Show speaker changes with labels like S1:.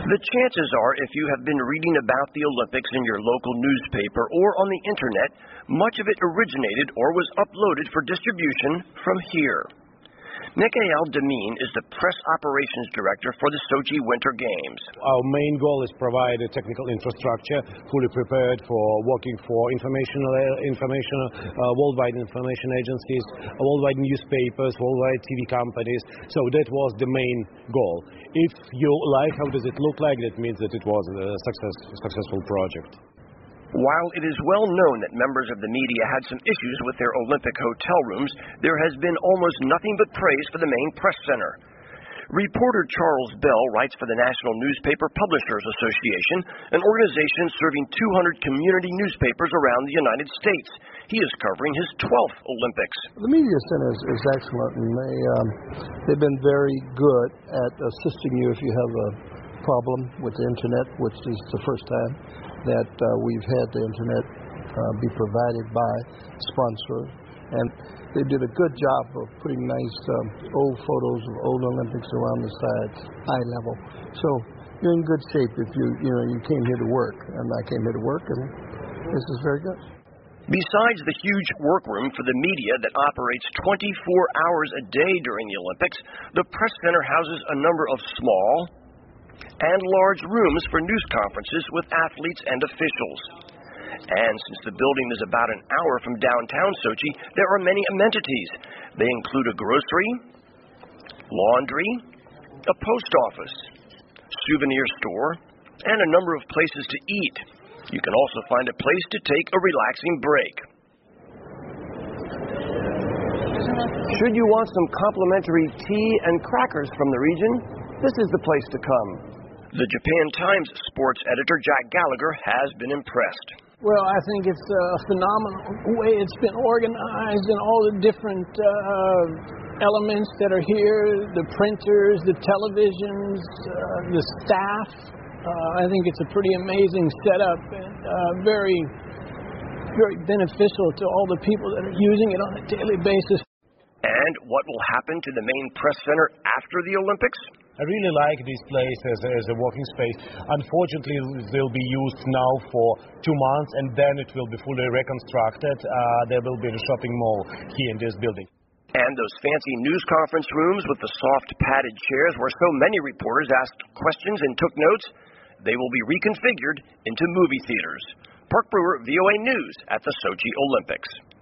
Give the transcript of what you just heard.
S1: The chances are, if you have been reading about the Olympics in your local newspaper or on the internet, much of it originated or was uploaded for distribution from here. Mikhail Demin is the press operations director for the Sochi Winter Games.
S2: Our main goal is provide a technical infrastructure fully prepared for working for worldwide information agencies, worldwide newspapers, worldwide TV companies. So that was the main goal. If you like, how does it look like? That means that it was a successful project.
S1: While it is well known that members of the media had some issues with their Olympic hotel rooms, there has been almost nothing but praise for the main press center. Reporter Charles Bell writes for the National Newspaper Publishers Association, an organization serving 200 community newspapers around the United States. He is covering his 12th Olympics.
S3: The media center is excellent, and they've been very good at assisting you if you have a problem with the internet, which is the first time that we've had the internet be provided by sponsors. And they did a good job of putting nice old photos of old Olympics around the sides, eye level. So you're in good shape if you came here to work. And I came here to work, and this is very good.
S1: Besides the huge workroom for the media that operates 24 hours a day during the Olympics, the press center houses a number of small and large rooms for news conferences with athletes and officials. And since the building is about an hour from downtown Sochi, there are many amenities. They include a grocery, laundry, a post office, souvenir store, and a number of places to eat. You can also find a place to take a relaxing break. Should you want some complimentary tea and crackers from the region, this is the place to come. The Japan Times sports editor Jack Gallagher has been impressed.
S4: Well, I think it's a phenomenal way it's been organized and all the different elements that are here, the printers, the televisions, the staff. I think it's a pretty amazing setup and very, very beneficial to all the people that are using it on a daily basis.
S1: And what will happen to the main press center after the Olympics?
S2: I really like this place as a working space. Unfortunately, it will be used now for 2 months, and then it will be fully reconstructed. There will be a shopping mall here in this building.
S1: And those fancy news conference rooms with the soft padded chairs where so many reporters asked questions and took notes, they will be reconfigured into movie theaters. Park Brewer, VOA News at the Sochi Olympics.